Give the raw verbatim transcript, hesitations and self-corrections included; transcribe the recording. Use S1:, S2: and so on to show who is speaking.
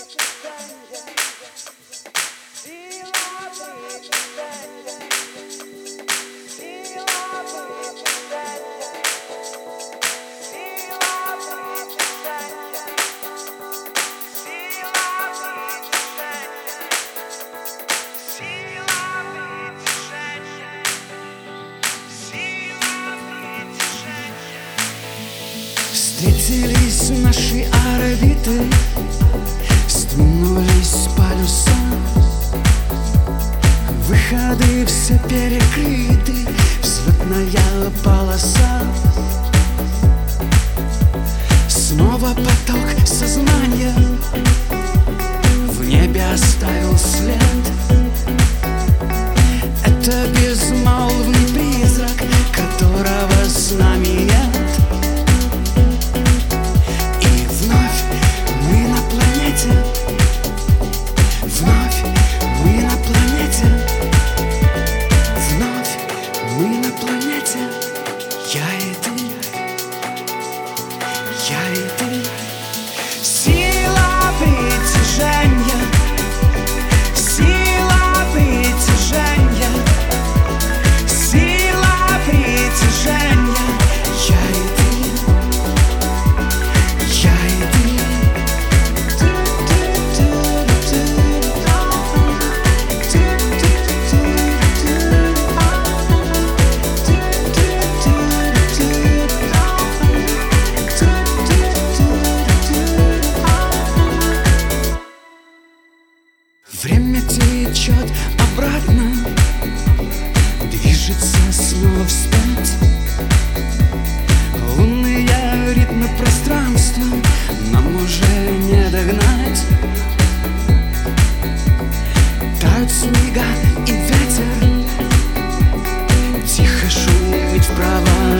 S1: Встретились наши орбиты, сдвинулись полюса, выходы все перекрыты, взлетная полоса. Снова поток сознания в небе оставил след. Это безмолвный призрак, которого с нами нет. Вновь мы на планете, вновь мы на планете. Я и ты, я и ты. Сила притяжения, сила притяжения, сила притяжения. Я и ты, я и ты. Время течет обратно, движется снова вспять. Лунные ритмы пространства нам уже не догнать. Тают снега и ветер, тихо шумит вправо